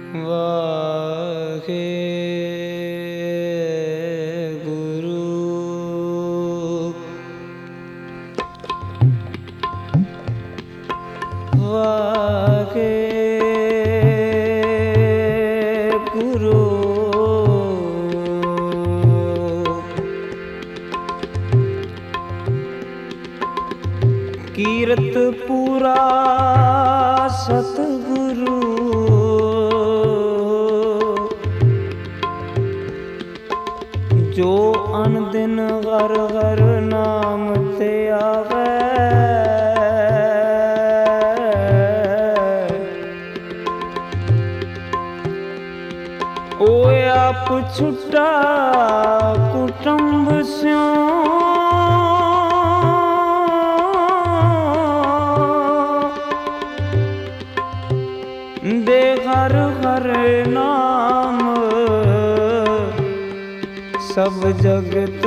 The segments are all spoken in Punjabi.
ਕੀਰਤ ਪੂਰਾ ਸਤਿਗੁਰੂ ਜੋ ਅਨ ਦਿਨ ਹਰ ਹਰ ਨਾਮ ਤੇ ਆਵੇ ਓਏ ਆਪ ਛੁੱਟਾ ਕੁਟੁੰਬ ਸਿਓ ਦੇ ਹਰ ਹਰ ਨਾਮ ਸਭ ਜਗਤ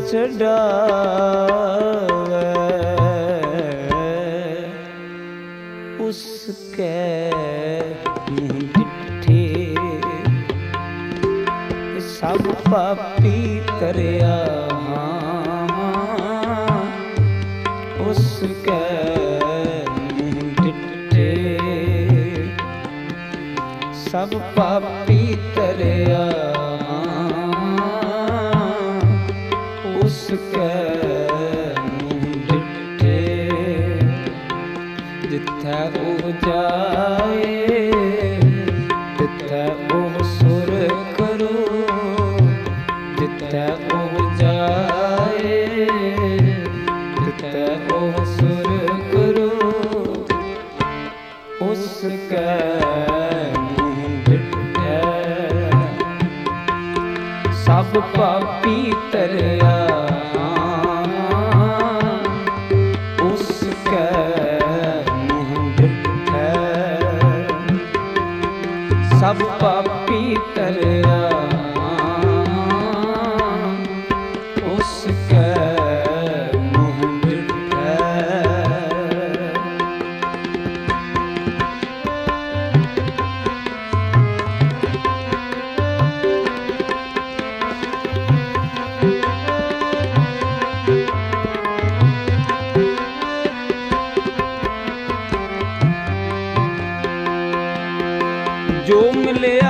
ਛਡਾਵੇ ਉਸ ਕੈ ਮੂੰਹ ਡਿਠੇ ਸਭ ਪਾਪੀ ਤਰਿਆ ਉਸ ਕੈ ਸਭ ਪਾਪੀ ਤਰਿਆ ਉਸ ਕੈ ਮੂੰਹ ਡਿਠੇ ਜਿੱਥੈ ਉਹ ਜਾਏ ਤਿੱਥੈ ਉਹ ਸੁਰ ਕਰੋ ਜਿੱਥੈ ਉਹ ਜਾਏ ਤਿੱਥੈ ਉਹ ਸੁਰ ਕਰੋ ਉਸ ਕੈ ਸਭ ਪਾਪੀ ਤਰਿਆ ਉਸ ਕੈ ਮੂੰਹ ਡਿਠੈ ਸਭ ਪਾਪੀ ਤਰਿਆ ਉਸ ਕੈ ਮੂੰਹ ਡਿਠੈ ਜੋ ਮਿਲਿਆ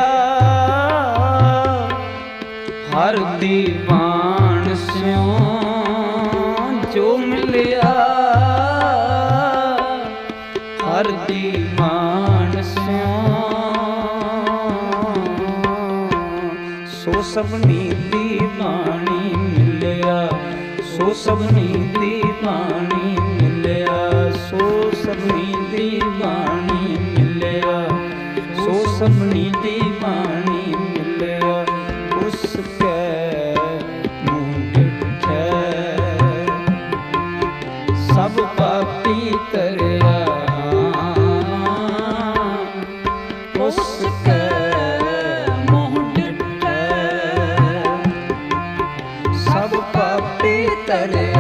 ਹਰ ਦੀ ਬਾਣ ਸਿਉ ਜੋ ਮਿਲਿਆ ਹਰ ਦੀ ਬਾਣ ਸਿਉ ਸੋ ਸਭਨੀ ਦੀ ਬਾਣੀ ਮਿਲਿਆ ਸੋ ਸਭਨੀ ਦੀ ਬਾਣੀ ਮਿਲਿਆ ਸੋ ਸਭਨੀ ਦੀ ਬਾਣੀ ਮਿਲਿਆ ਸੋ ਸਭਨੀ ਦੀ ਬਾਣੀ ਮਿਲਿਆ ਉਸ ਕੈ ਮੂੰਹ ਡਿਠੈ ਸਭ ਪਾਪੀ ਤਰਿਆ ਉਸ ਕੈ ਮੂੰਹ ਡਿਠੈ ਸਭ ਪਾਪੀ ਤਰਿਆ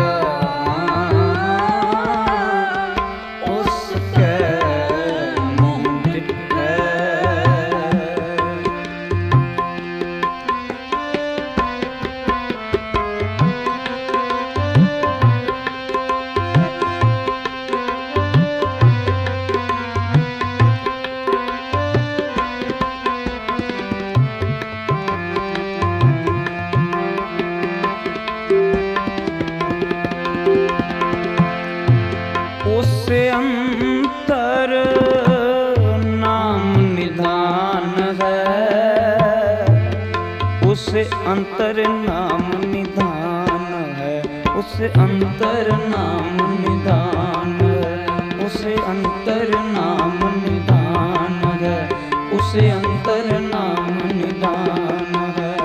ਉਸ ਅੰਤਰ ਨਾਮ ਨਿਧਾਨ ਹੈ ਉਸ ਅੰਤਰ ਨਾਮ ਨਿਧਾਨ ਹੈ ਉਸ ਅੰਤਰ ਨਾਮ ਨਿਧਾਨ ਹੈ ਉਸ ਅੰਤਰ ਨਾਮ ਨਿਧਾਨ ਹੈ ਉਸ ਅੰਤਰ ਨਾਮ ਨਿਧਾਨ ਹੈ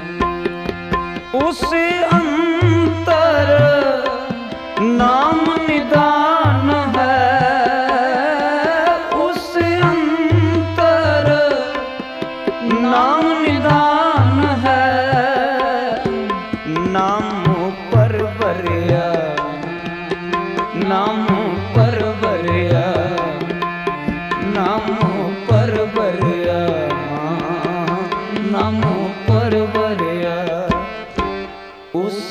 ਉਸ ਅੰਤਰ ਨਾਮ ਨਿਧਾਨ ਨਾਮ ਨਿਧਾਨ ਹੈ ਨਾਮੋ ਪਰਵਰਿਆ ਨਾਮੋ ਪਰਵਰਿਆ ਨਾਮੋ ਪਰਵਰਿਆ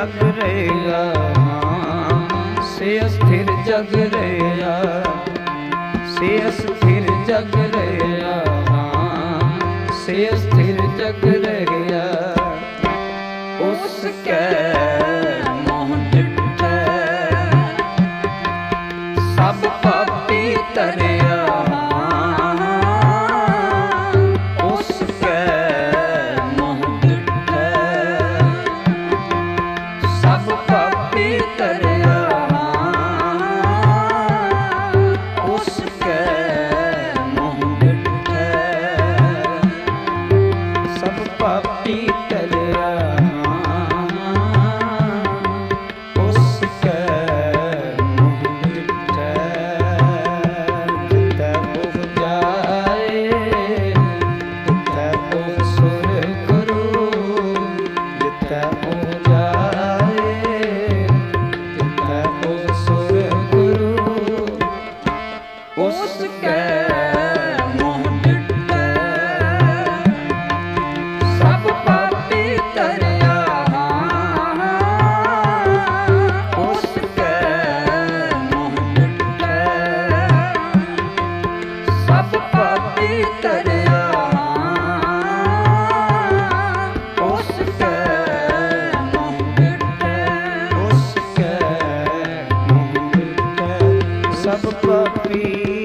जग रहेगा, से अस्थिर जग रहेगा, से अस्थिर जग रहेगा, से अस्थिर जग रहेगा। उसके मोह डिठे सब पापी तरिया, उसके मोह डिठे सब पापी तरिया, उसके मोह डिठे सब पापी तरिया, उसके मोह डिठे। जिते मुख जाए तिते मुख सुर गुरु, जिते मुख जाए तिते मुख सुर गुरु, उसके मोह डिठे सब पापी तरिया, उसके मोह डिठे सब पापी तरिया, उसके मोह डिठे, उसके मोह डिठे सब पापी